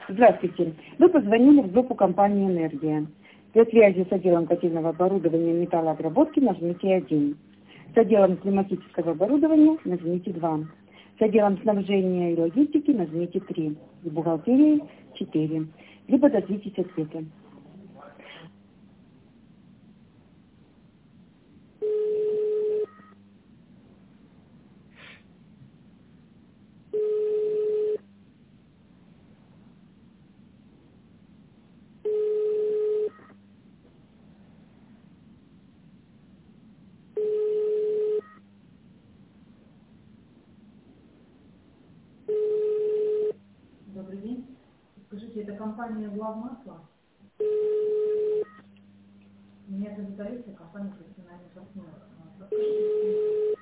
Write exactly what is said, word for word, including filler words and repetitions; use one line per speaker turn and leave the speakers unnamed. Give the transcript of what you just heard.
Здравствуйте. Вы позвонили в группу компании «Энергия». Для связи с отделом котельного оборудования и металлообработки нажмите один. С отделом климатического оборудования нажмите два. С отделом снабжения и логистики нажмите три. С бухгалтерией четыре. Либо дождитесь ответа.
Добрый день. Скажите, это компания «Главмасло»? Меня зовут Олеся, компания «Профессиональный партнер». Подскажите,